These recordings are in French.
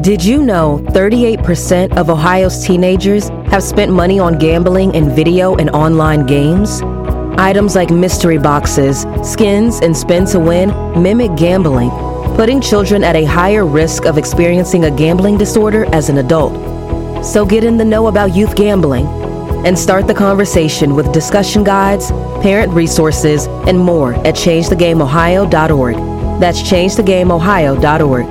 Did you know 38% of Ohio's teenagers have spent money on gambling in video and online games? Items like mystery boxes, skins, and spin to win mimic gambling, putting children at a higher risk of experiencing a gambling disorder as an adult. So get in the know about youth gambling and start the conversation with discussion guides, parent resources, and more at changethegameohio.org. That's changethegameohio.org.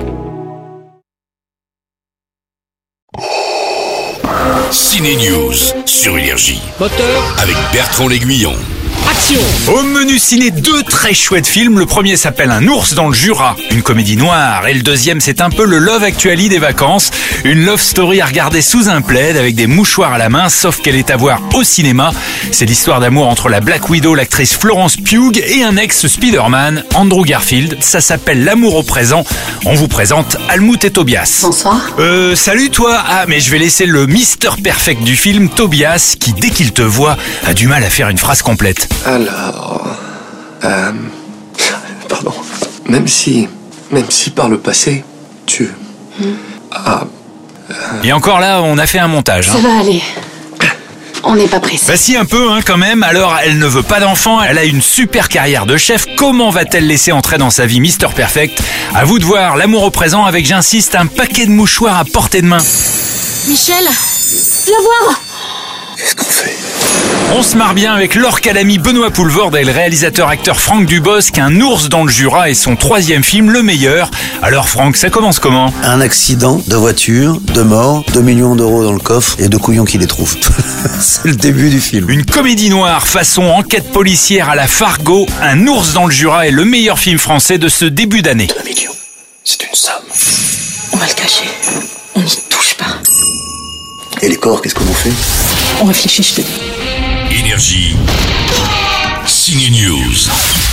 Ciné News sur Énergie. Moteur. Avec Bertrand L'Aiguillon. Action. Au menu ciné, 2 très chouettes films. Le premier s'appelle Un ours dans le Jura, une comédie noire. Et le deuxième, c'est un peu le Love Actually des vacances. Une love story à regarder sous un plaid avec des mouchoirs à la main, sauf qu'elle est à voir au cinéma. C'est l'histoire d'amour entre la Black Widow, l'actrice Florence Pugh, et un ex-Spider-Man, Andrew Garfield. Ça s'appelle L'amour au présent. On vous présente Almut et Tobias. Bonsoir. Salut toi. Ah, mais je vais laisser le Mr. Perfect du film, Tobias, qui dès qu'il te voit, a du mal à faire une phrase complète. Alors, pardon. Même si par le passé, tu Et encore là, on a fait un montage. Ça va aller. On n'est pas pressé. Bah si, un peu quand même. Alors, elle ne veut pas d'enfant, elle a une super carrière de chef. Comment va-t-elle laisser entrer dans sa vie Mr. Perfect? À vous de voir, L'amour au présent avec, j'insiste, un paquet de mouchoirs à portée de main. Michel, viens voir. Qu'est-ce qu'on fait? On se marre bien avec Laure Calamy, Benoît Poulvorde et le réalisateur-acteur Franck Dubosc. Un ours dans le Jura est son 3e film, le meilleur. Alors Franck, ça commence comment? Un accident de voiture, 2 morts, 2 millions d'euros dans le coffre et 2 couillons qui les trouvent. C'est le début du film. Une comédie noire façon enquête policière à la Fargo. Un ours dans le Jura est le meilleur film français de ce début d'année. 2 millions, c'est une somme. On va le cacher. On n'y touche pas. Et les corps, qu'est-ce qu'on en fait? On réfléchit, je te dis. Énergie. Ciné News.